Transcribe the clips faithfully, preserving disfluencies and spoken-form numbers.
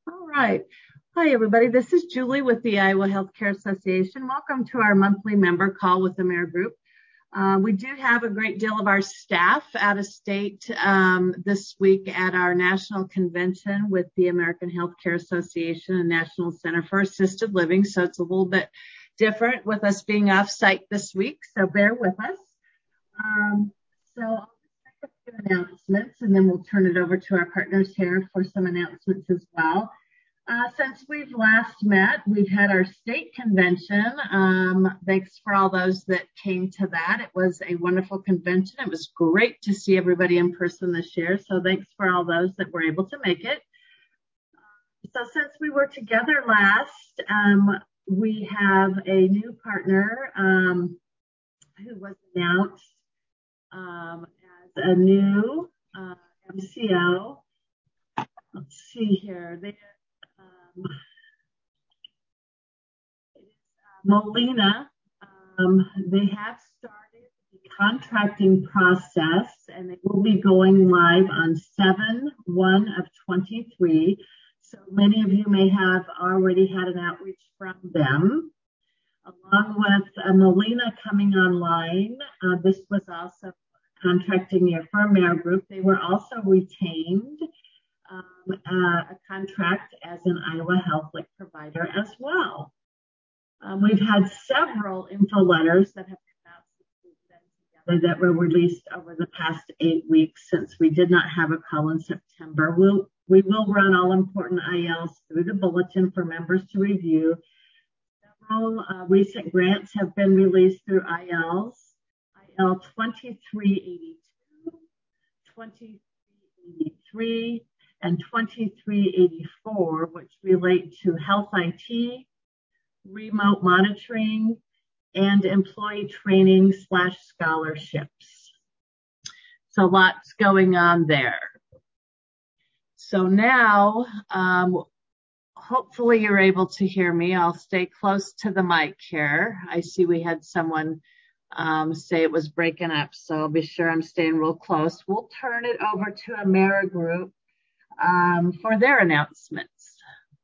All right. Hi, everybody. This is Julie with the Iowa Healthcare Association. Welcome to our monthly member call with AmeriGroup. Uh, we do have a great deal of our staff out of state um, this week at our national convention with the American Healthcare Association and National Center for Assisted Living. So it's a little bit different with us being off site this week. So bear with us. Um, so I'll just make a few announcements and then we'll turn it over to our partners here for some announcements as well. Uh, since we've last met, we've had our state convention. Um, thanks for all those that came to that. It was a wonderful convention. It was great to see everybody in person this year. So thanks for all those that were able to make it. So since we were together last, um, we have a new partner um, who was announced um, as a new uh, M C O. Let's see here. They Um, Molina, um, they have started the contracting process and they will be going live on seven one of twenty-three. So many of you may have already had an outreach from them. Along with uh, Molina coming online, uh, this was also a contracting year for AmeriGroup. They were also retained Um, uh, a contract as an Iowa Health Link provider as well. Um, we've had several info letters that have come out since we've been together that were released over the past eight weeks since we did not have a call in September. We'll, we will run all important I Ls through the bulletin for members to review. Several uh, recent grants have been released through I Ls. I L twenty-three eighty-two, twenty-three eighty-three, and twenty-three eighty-four, which relate to health I T, remote monitoring, and employee training slash scholarships. So lots going on there. So now, um, hopefully you're able to hear me. I'll stay close to the mic here. I see we had someone um, say it was breaking up, so I'll be sure I'm staying real close. We'll turn it over to AmeriGroup Um, for their announcements.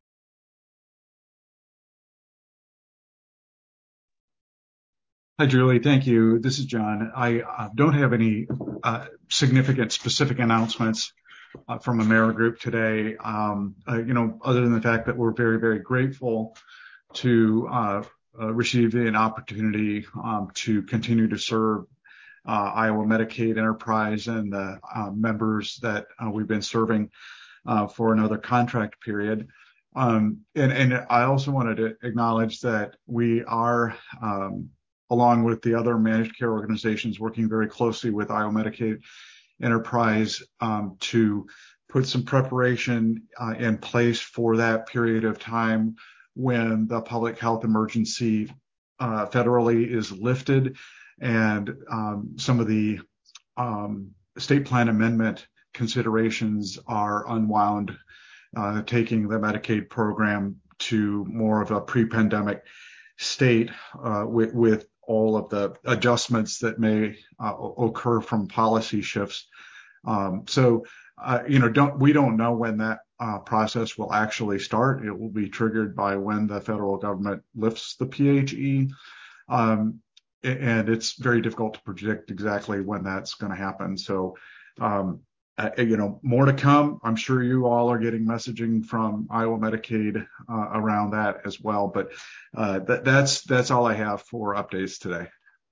Hi, Julie. Thank you. This is John. I uh, don't have any uh, significant specific announcements uh, from AmeriGroup today, um, uh, you know, other than the fact that we're very, very grateful to uh, uh, receive an opportunity um, to continue to serve uh, Iowa Medicaid Enterprise and the uh, members that uh, we've been serving uh, for another contract period. Um, and, and I also wanted to acknowledge that we are um, along with the other managed care organizations, working very closely with Iowa Medicaid Enterprise um, to put some preparation uh, in place for that period of time when the public health emergency uh, federally is lifted and um, some of the um, state plan amendment considerations are unwound, uh, taking the Medicaid program to more of a pre-pandemic state uh, with, with all of the adjustments that may uh, occur from policy shifts. Um, so, uh, you know, don't we don't know when that uh, process will actually start. It will be triggered by when the federal government lifts the P H E. Um, and it's very difficult to predict exactly when that's going to happen. So, um, uh, you know, more to come. I'm sure you all are getting messaging from Iowa Medicaid uh, around that as well. But uh, that, that's that's all I have for updates today.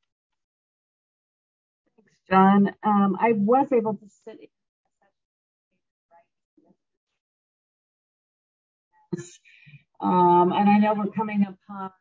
Thanks, John. Um, I was able to sit in um, and I know we're coming upon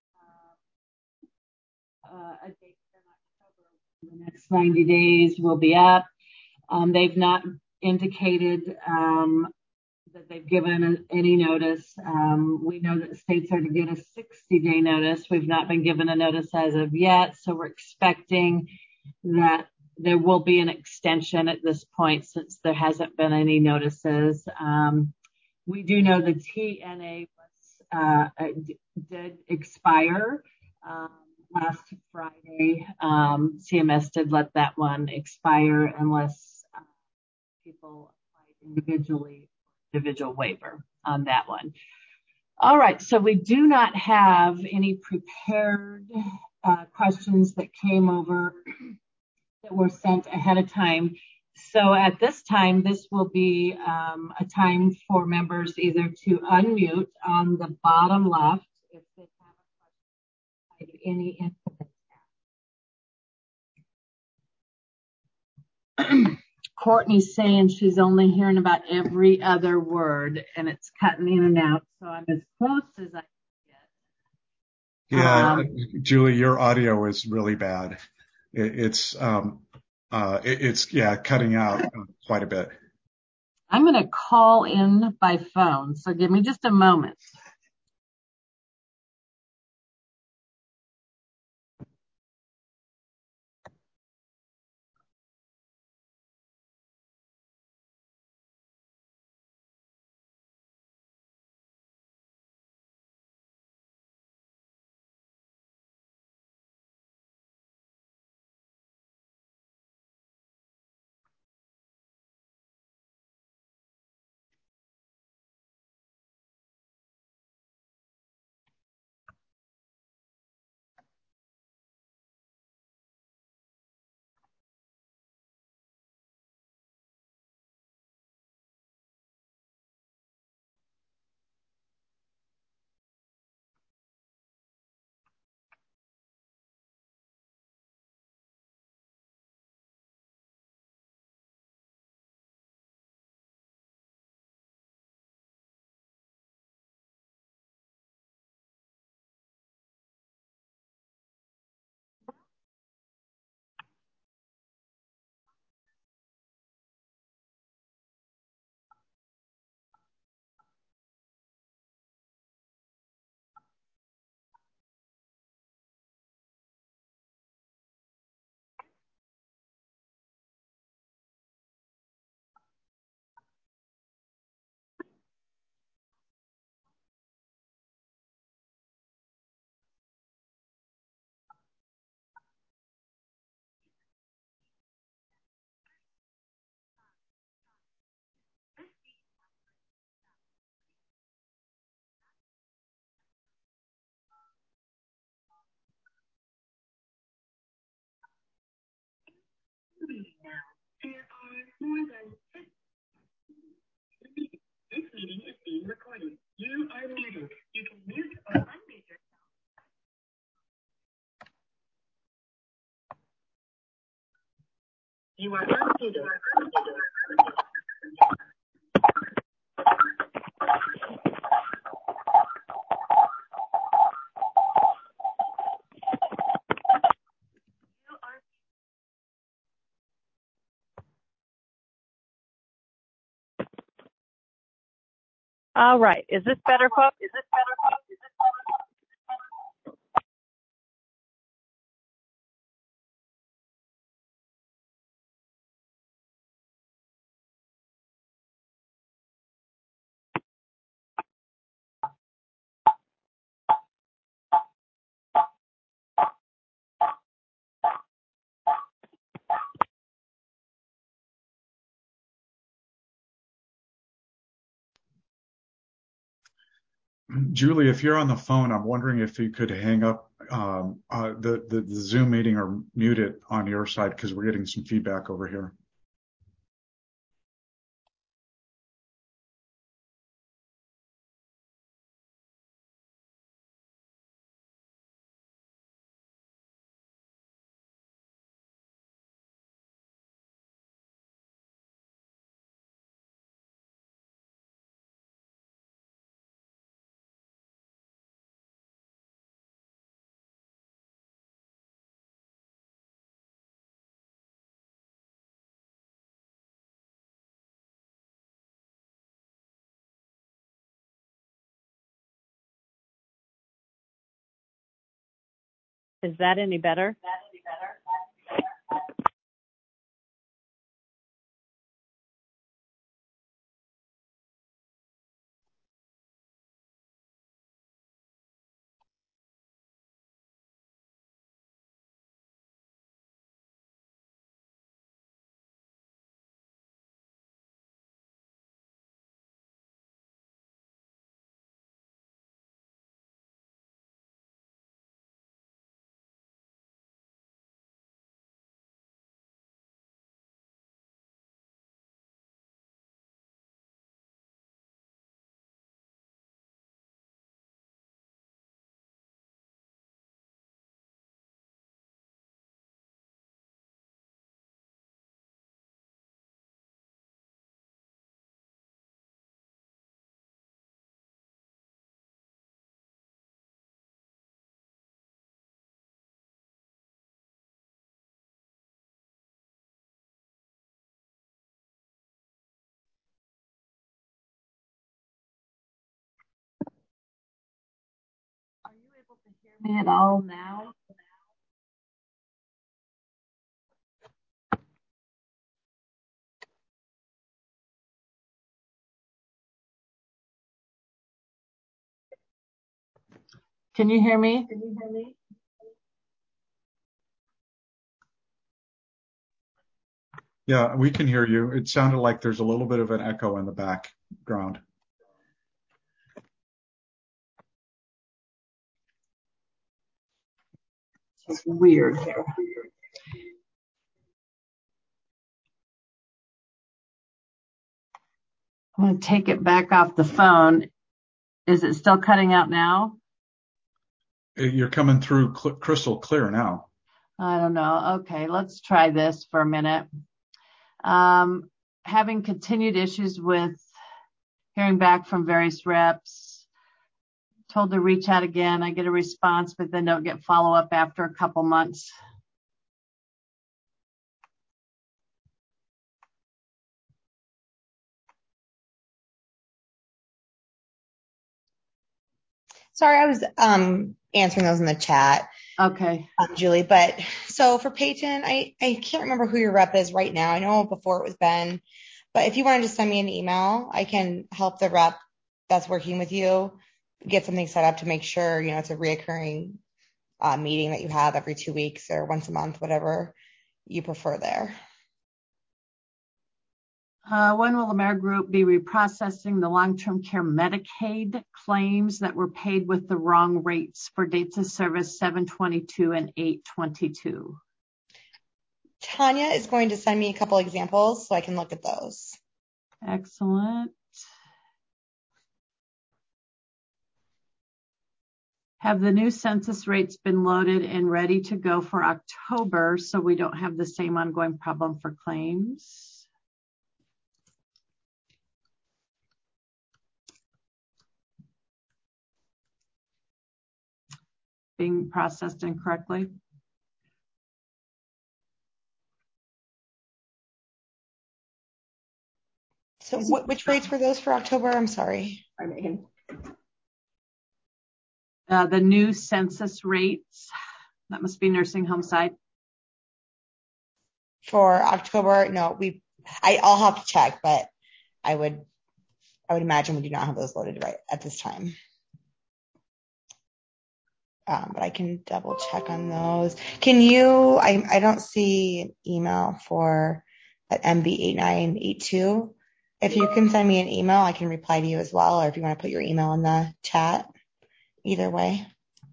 uh, a date in October. The next ninety days will be up. Um, they've not indicated um, that they've given any notice. Um, we know that states are to get a sixty day notice. We've not been given a notice as of yet, so we're expecting that there will be an extension at this point since there hasn't been any notices. Um, we do know the T N A was, uh, did expire um, last Friday. Um, C M S did let that one expire unless uh, people applied individually individual waiver on that one. All right, so we do not have any prepared uh, questions that came over that were sent ahead of time. So at this time, this will be um, a time for members either to unmute on the bottom left if they have a question, any input. Courtney's saying she's only hearing about every other word and it's cutting in and out. So I'm as close as I can get. Yeah, um, Julie, your audio is really bad. It, it's, um, uh, it, it's, yeah, cutting out quite a bit. I'm going to call in by phone. So give me just a moment. There are more than this meeting is being recorded. You are muted. You can mute or unmute yourself. You are unmuted. All right. Is this better, folks? Is this better, folks? Is this better, folks? Julie, if you're on the phone, I'm wondering if you could hang up um, uh, the, the, the Zoom meeting or mute it on your side because we're getting some feedback over here. Is that any better? hear me at all now? Can you hear me? Can you hear me? Yeah, we can hear you. It sounded like there's a little bit of an echo in the background. It's weird here. I'm going to take it back off the phone. Is it still cutting out now? You're coming through cl- crystal clear now. I don't know. Okay, let's try this for a minute. Um, having continued issues with hearing back from various reps, told to reach out again. I get a response, but then don't get follow-up after a couple months. Sorry, I was um, answering those in the chat. Okay. Um, Julie, but so for Peyton, I, I can't remember who your rep is right now. I know before it was Ben, but if you wanted to send me an email, I can help the rep that's working with you get something set up to make sure, you know, it's a reoccurring uh, meeting that you have every two weeks or once a month, whatever you prefer there. Uh, when will AmeriGroup be reprocessing the long-term care Medicaid claims that were paid with the wrong rates for dates of service seven twenty-two and eight twenty-two? Tanya is going to send me a couple examples so I can look at those. Excellent. Have the new census rates been loaded and ready to go for October so we don't have the same ongoing problem for claims? Being processed incorrectly? So what, which rates were those for October? I'm sorry. Uh, the new census rates, that must be nursing home side. For October, no, we, I, I'll have to check, but I would, I would imagine we do not have those loaded right at this time. Um, but I can double check on those. Can you, I, I don't see an email for that M B eight nine eight two. If you can send me an email, I can reply to you as well. Or if you want to put your email in the chat, either way.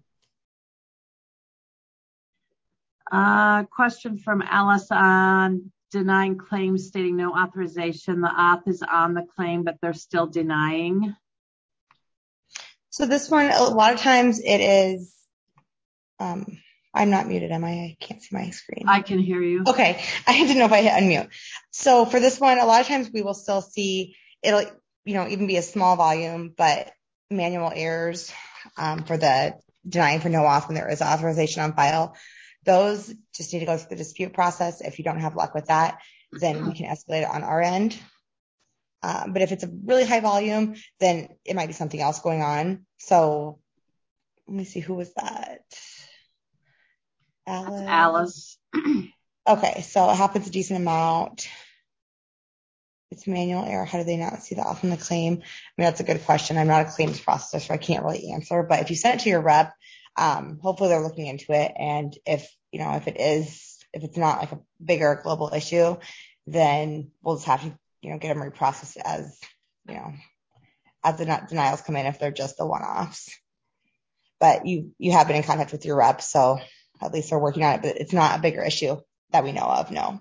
Uh, question from Alice on denying claims stating no authorization. The auth is on the claim, but they're still denying. So this one, a lot of times it is, um, I'm not muted, am I? I can't see my screen. I can hear you. Okay. I didn't know if I hit unmute. So for this one, a lot of times we will still see it'll, you know, even be a small volume, but manual errors um, for the denying for no auth when there is authorization on file. Those just need to go through the dispute process. If you don't have luck with that, then we can escalate it on our end. Um, but if it's a really high volume, then it might be something else going on. So let me see, who was that? Alice. That's Alice. Okay, so it happens a decent amount. It's manual error. How do they not see the auth in the claim? I mean, that's a good question. I'm not a claims processor, so I can't really answer. But if you send it to your rep, um, hopefully they're looking into it. And if, you know, if it is, if it's not like a bigger global issue, then we'll just have to, you know, get them reprocessed as, you know, as the denials come in if they're just the one-offs. But you, you have been in contact with your rep, so at least they're working on it, but it's not a bigger issue that we know of, no.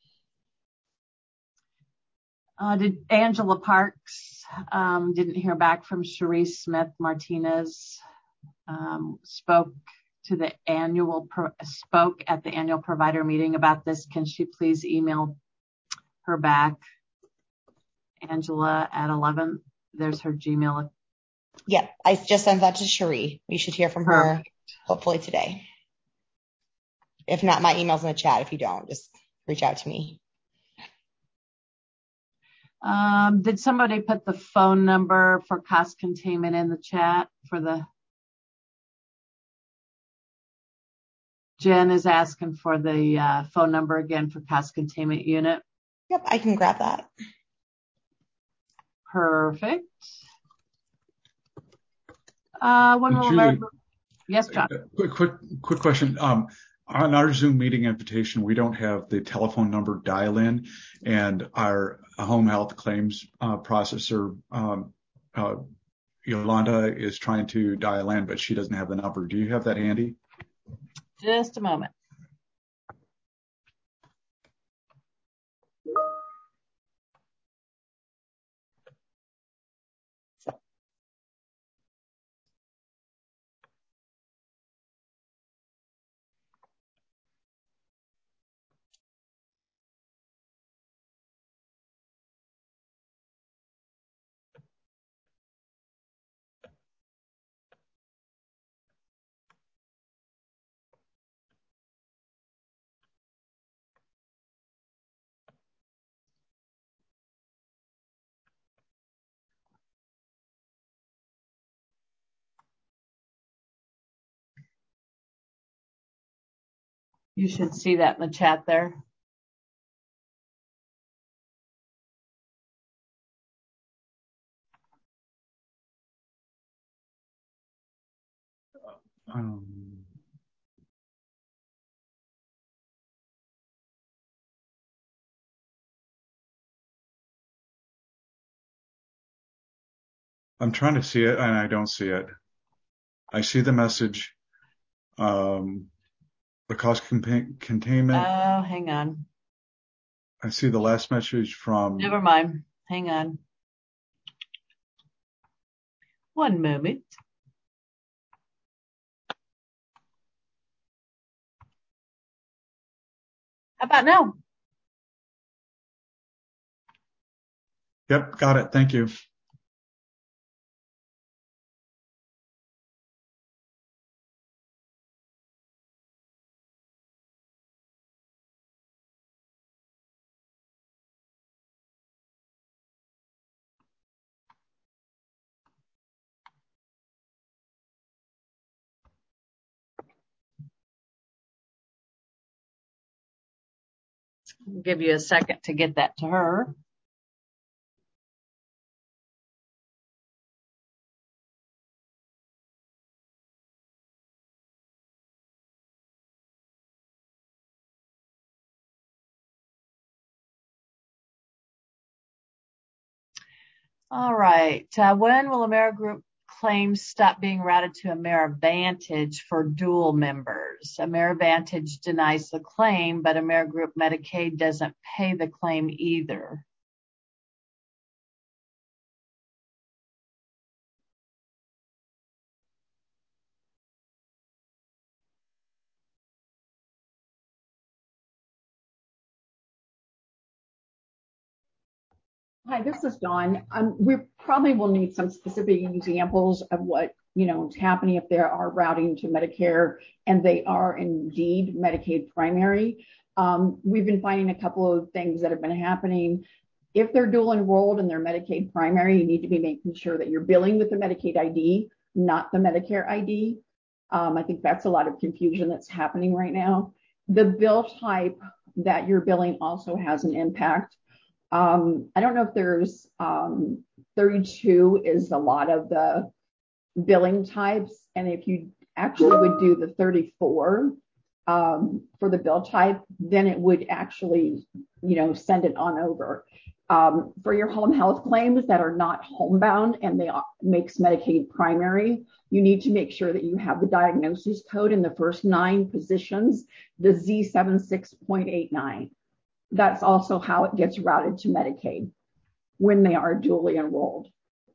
Uh, did Angela Parks um, didn't hear back from Sharice Smith Martinez. Um, spoke to the annual pro- spoke at the annual provider meeting about this. Can she please email her back? Angela at eleven. There's her Gmail. Yep, I just sent that to Cherie. We should hear from her Perfect. Hopefully today. If not, my email's in the chat. If you don't, just reach out to me. Um, did somebody put the phone number for cost containment in the chat for the Jen is asking for the uh, phone number again for cost containment unit. Yep, I can grab that. Perfect. Uh, when will Julie, America... Yes, John. Quick, quick, quick question. Um, on our Zoom meeting invitation, we don't have the telephone number dial in, and our home health claims uh, processor, um, uh, Yolanda, is trying to dial in, but she doesn't have the number. Do you have that handy? Just a moment. You should see that in the chat there. Um, I'm trying to see it, and I don't see it. I see the message, um, the cost con- containment. Oh, hang on. I see the last message from... Never mind. Hang on. One moment. How about now? Yep, got it. Thank you. I'll give you a second to get that to her. All right. Uh, when will AmeriGroup claims stop being routed to AmeriVantage for dual members? AmeriVantage denies the claim, but AmeriGroup Medicaid doesn't pay the claim either. Hi, this is Dawn. Um, we probably will need some specific examples of what, you know, is happening if they are routing to Medicare and they are indeed Medicaid primary. Um, we've been finding a couple of things that have been happening. If they're dual enrolled and they're Medicaid primary, you need to be making sure that you're billing with the Medicaid I D, not the Medicare I D. Um, I think that's a lot of confusion that's happening right now. The bill type that you're billing also has an impact. Um, I don't know if there's um, thirty-two is a lot of the billing types. And if you actually would do the thirty-four um, for the bill type, then it would actually, you know, send it on over. Um, for your home health claims that are not homebound and they are, makes Medicaid primary, you need to make sure that you have the diagnosis code in the first nine positions, the Z seventy-six point eight nine. That's also how it gets routed to Medicaid when they are dually enrolled.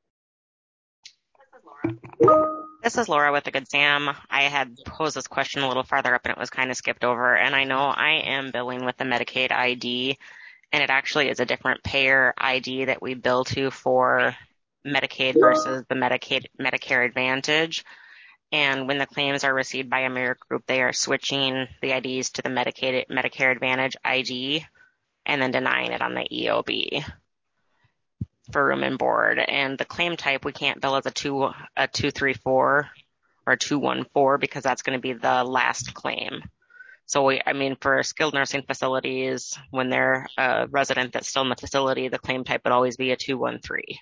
This is Laura. This is Laura with the Good Sam. I had posed this question a little farther up and it was kind of skipped over. And I know I am billing with the Medicaid I D, and it actually is a different payer I D that we bill to for Medicaid versus the Medicaid Medicare Advantage. And when the claims are received by AmeriGroup, they are switching the I Ds to the Medicaid Medicare Advantage I D and then denying it on the E O B for room and board. And the claim type, we can't bill as a two, a two three four or a two one four because that's going to be the last claim. So we, I mean, for skilled nursing facilities, when they're a resident that's still in the facility, the claim type would always be a two one three.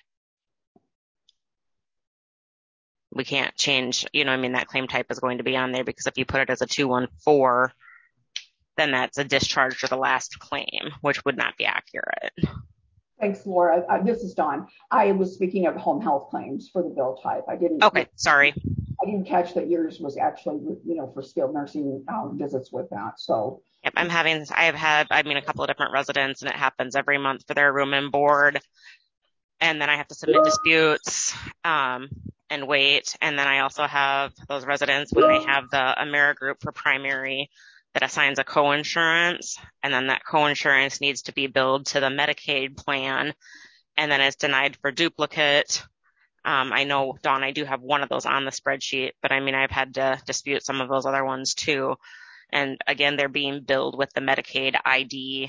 We can't change, you know, I mean, that claim type is going to be on there because if you put it as a two one four, then that's a discharge for the last claim, which would not be accurate. Thanks, Laura. Uh, this is Dawn. I was speaking of home health claims for the bill type. I didn't. Okay, sorry. I didn't catch that yours was actually, you know, for skilled nursing um, visits with that. So. Yep, I'm having, I've had, I mean, a couple of different residents, and it happens every month for their room and board. And then I have to submit disputes um, and wait. And then I also have those residents when they have the AmeriGroup for primary that assigns a coinsurance, and then that coinsurance needs to be billed to the Medicaid plan, and then it's denied for duplicate. Um, I know, Dawn, I do have one of those on the spreadsheet, but I mean, I've had to dispute some of those other ones too. And again, they're being billed with the Medicaid I D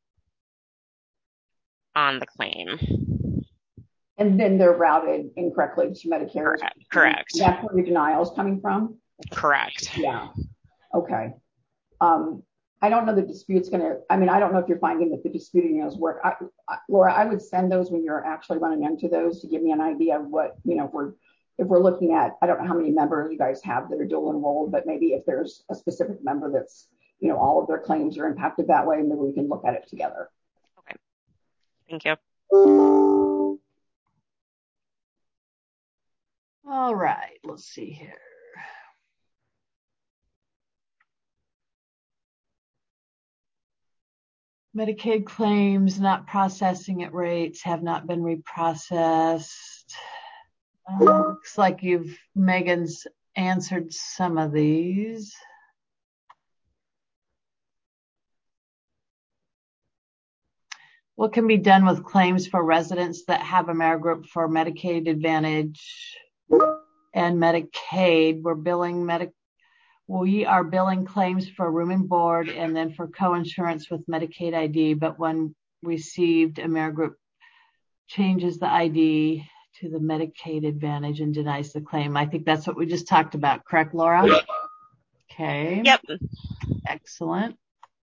on the claim. And then they're routed incorrectly to Medicare. Correct. Correct. That's where your denial is coming from? Correct. Yeah. Okay. Um, I don't know the dispute's going to, I mean, I don't know if you're finding that the disputing those work. I, I, Laura, I would send those when you're actually running into those to give me an idea of what, you know, if we're, if we're looking at, I don't know how many members you guys have that are dual enrolled, but maybe if there's a specific member that's, you know, all of their claims are impacted that way, maybe we can look at it together. Okay. Thank you. All right, let's see here. Medicaid claims not processing at rates have not been reprocessed. Uh, looks like you've, Megan's answered some of these. What can be done with claims for residents that have AmeriGroup for Medicaid Advantage and Medicaid? We're billing Medicaid. We are billing claims for room and board and then for coinsurance with Medicaid I D, but when received, AmeriGroup changes the I D to the Medicaid Advantage and denies the claim. I think that's what we just talked about, correct, Laura? Okay. Yep. Excellent.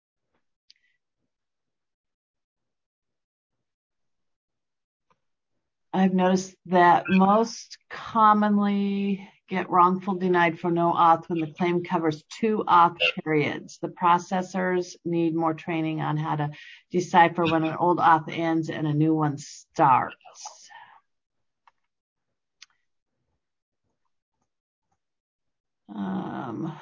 I've noticed that most commonly get wrongful denied for no auth when the claim covers two auth periods. The processors need more training on how to decipher when an old auth ends and a new one starts. Um,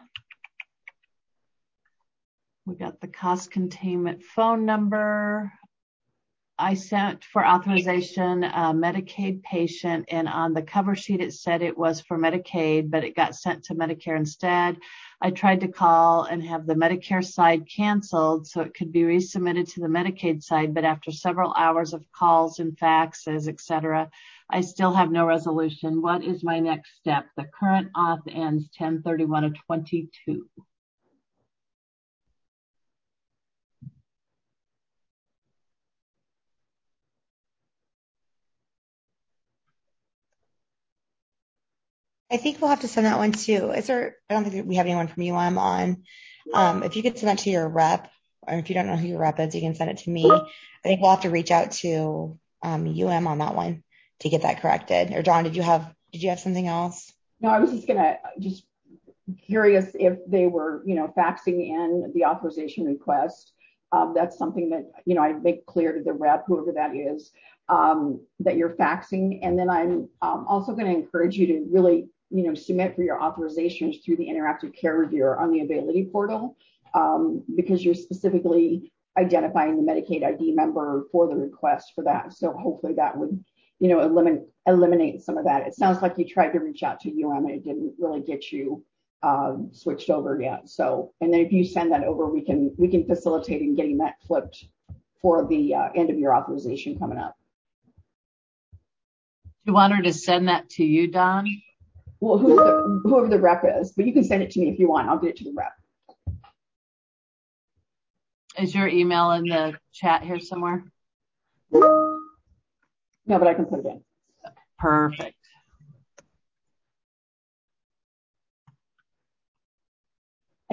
we got the cost containment phone number. I sent for authorization a Medicaid patient, and on the cover sheet it said it was for Medicaid, but it got sent to Medicare instead. I tried to call and have the Medicare side canceled so it could be resubmitted to the Medicaid side, but after several hours of calls and faxes, et cetera, I still have no resolution. What is my next step? The current auth ends ten thirty-one of twenty-two. I think we'll have to send that one too. Is there, I don't think we have anyone from U M on. Um, if you could send that to your rep, or if you don't know who your rep is, you can send it to me. I think we'll have to reach out to um, U M on that one to get that corrected. Or Dawn, did you have, did you have something else? No, I was just going to just curious if they were, you know, faxing in the authorization request. Um, that's something that, you know, I make clear to the rep, whoever that is, um, that you're faxing. And then I'm um, also going to encourage you to really, you know, submit for your authorizations through the Interactive Care Reviewer on the Availity portal, um, because you're specifically identifying the Medicaid I D member for the request for that. So hopefully that would, you know, eliminate eliminate some of that. It sounds like you tried to reach out to U M and it didn't really get you um, switched over yet. So, and then if you send that over, we can we can facilitate in getting that flipped for the uh, end of your authorization coming up. Do you want her to send that to you, Don? Well, who's the, whoever the rep is, but you can send it to me if you want. I'll get it to the rep. Is your email in the chat here somewhere? No, but I can put it in.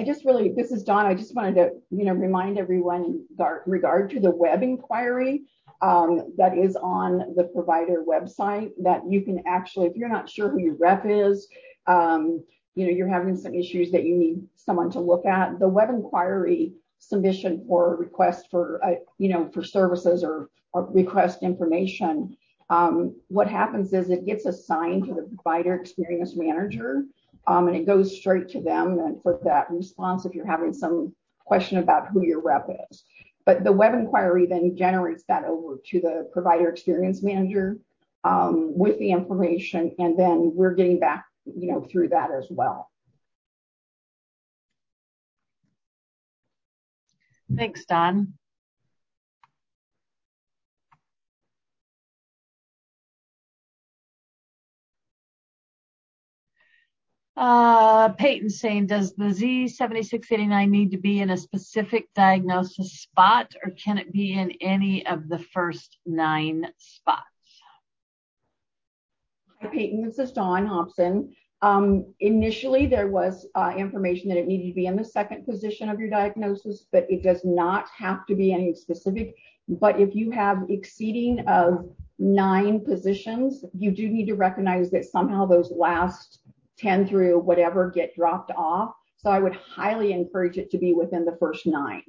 I just really, this is Dawn. I just wanted to, you know, remind everyone in regard to the web inquiry um, that is on the provider website, that you can actually, if you're not sure who your rep is, um, you know, you're having some issues that you need someone to look at, the web inquiry submission for request for, uh, you know, for services or, or request information, um, what happens is it gets assigned to the provider experience manager. Um, and it goes straight to them and for that response if you're having some question about who your rep is. But the web inquiry then generates that over to the provider experience manager um, with the information, and then we're getting back, you know, through that as well. Thanks, Don. Uh, Peyton saying, does the Z seventy-six eighty-nine need to be in a specific diagnosis spot, or can it be in any of the first nine spots? Hi, Peyton. This is Dawn Hobson. Um, initially, there was uh, information that it needed to be in the second position of your diagnosis, but it does not have to be any specific. But if you have exceeding of nine positions, you do need to recognize that somehow those last ten through whatever get dropped off. So I would highly encourage it to be within the first nine.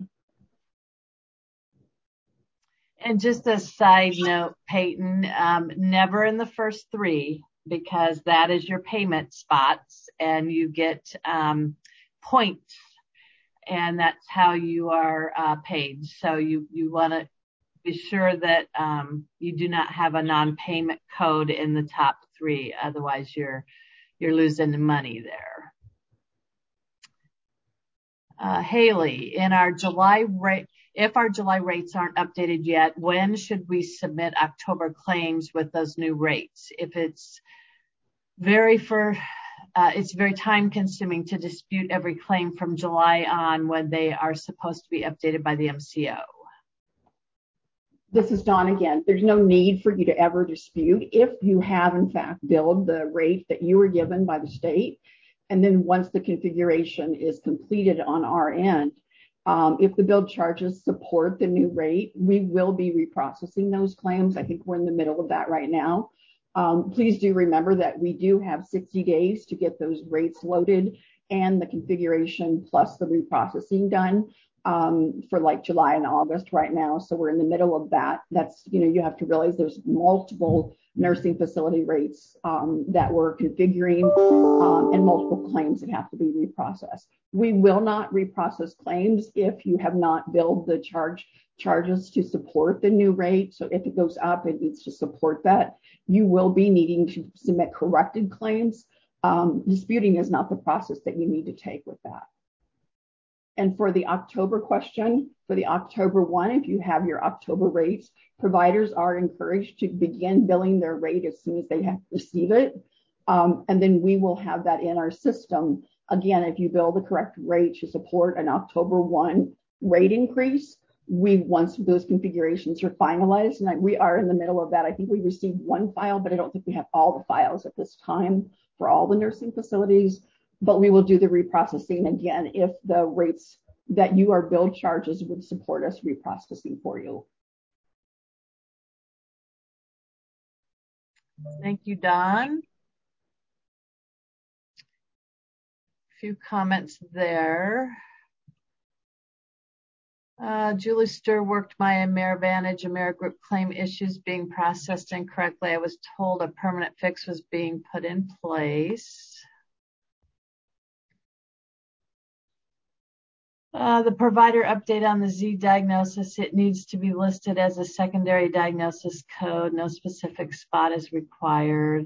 And just a side note, Peyton, um, never in the first three, because that is your payment spots and you get um, points, and that's how you are uh, paid. So you, you want to be sure that um, you do not have a non-payment code in the top three. Otherwise, you're you're losing money there. Uh, Haley, in our July rate, if our July rates aren't updated yet, when should we submit October claims with those new rates? If it's very for, uh, it's very time consuming to dispute every claim from July on when they are supposed to be updated by the M C O. This is Dawn again. There's no need for you to ever dispute if you have, in fact, billed the rate that you were given by the state. And then once the configuration is completed on our end, um, if the billed charges support the new rate, we will be reprocessing those claims. I think we're in the middle of that right now. Um, please do remember that we do have sixty days to get those rates loaded and the configuration plus the reprocessing done. Um, for like July and August right now. So we're in the middle of that. That's, you know, you have to realize there's multiple nursing facility rates um, that we're configuring um, and multiple claims that have to be reprocessed. We will not reprocess claims if you have not billed the charge charges to support the new rate. So if it goes up, it needs to support that. You will be needing to submit corrected claims. Um, disputing is not the process that you need to take with that. And for the October question, for the October one, if you have your October rates, providers are encouraged to begin billing their rate as soon as they have receive it. Um, and then we will have that in our system. Again, if you bill the correct rate to support an October first rate increase, we, once those configurations are finalized, and we are in the middle of that. I think we received one file, but I don't think we have all the files at this time for all the nursing facilities. But we will do the reprocessing again if the rates that you are billed charges would support us reprocessing for you. Thank you, Dawn. A few comments there. Uh, Julie Stir worked my AmeriVantage AmeriGroup claim issues being processed incorrectly. I was told a permanent fix was being put in place. Uh, the provider update on the Z diagnosis, it needs to be listed as a secondary diagnosis code. No specific spot is required.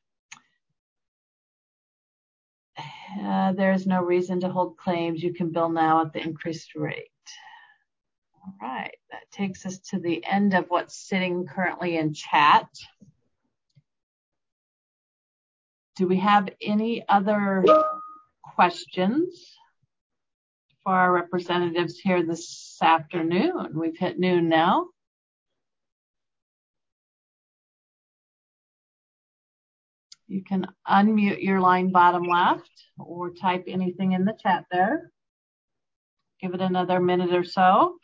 Uh, there is no reason to hold claims. You can bill now at the increased rate. All right, that takes us to the end of what's sitting currently in chat. Do we have any other questions for our representatives here this afternoon? We've hit noon now. You can unmute your line bottom left or type anything in the chat there. Give it another minute or so.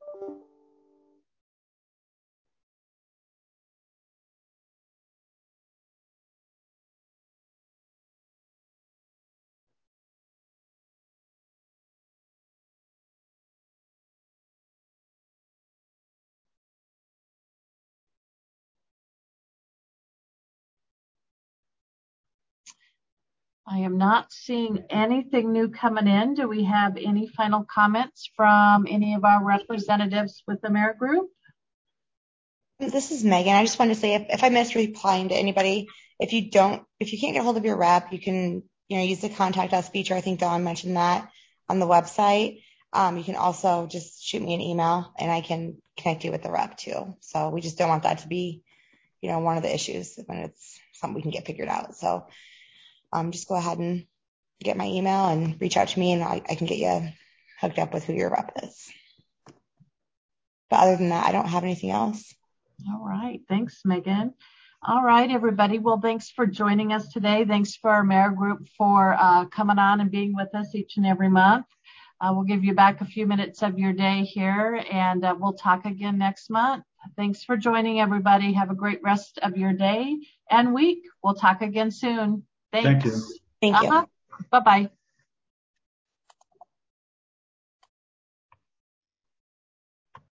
I am not seeing anything new coming in. Do we have any final comments from any of our representatives with the AmeriGroup? This is Megan. I just wanted to say if, if I missed replying to anybody, if you don't, if you can't get a hold of your rep, you can, you know, use the contact us feature. I think Dawn mentioned that on the website. Um, you can also just shoot me an email and I can connect you with the rep too. So we just don't want that to be, you know, one of the issues when it's something we can get figured out. So um, just go ahead and get my email and reach out to me and I, I can get you hooked up with who your rep is. But other than that, I don't have anything else. All right. Thanks, Megan. All right, everybody. Well, thanks for joining us today. Thanks for our AmeriGroup for uh, coming on and being with us each and every month. Uh, we'll give you back a few minutes of your day here, and uh, we'll talk again next month. Thanks for joining, everybody. Have a great rest of your day and week. We'll talk again soon. Thanks. Thank you. Thank you. Uh-huh. Bye-bye.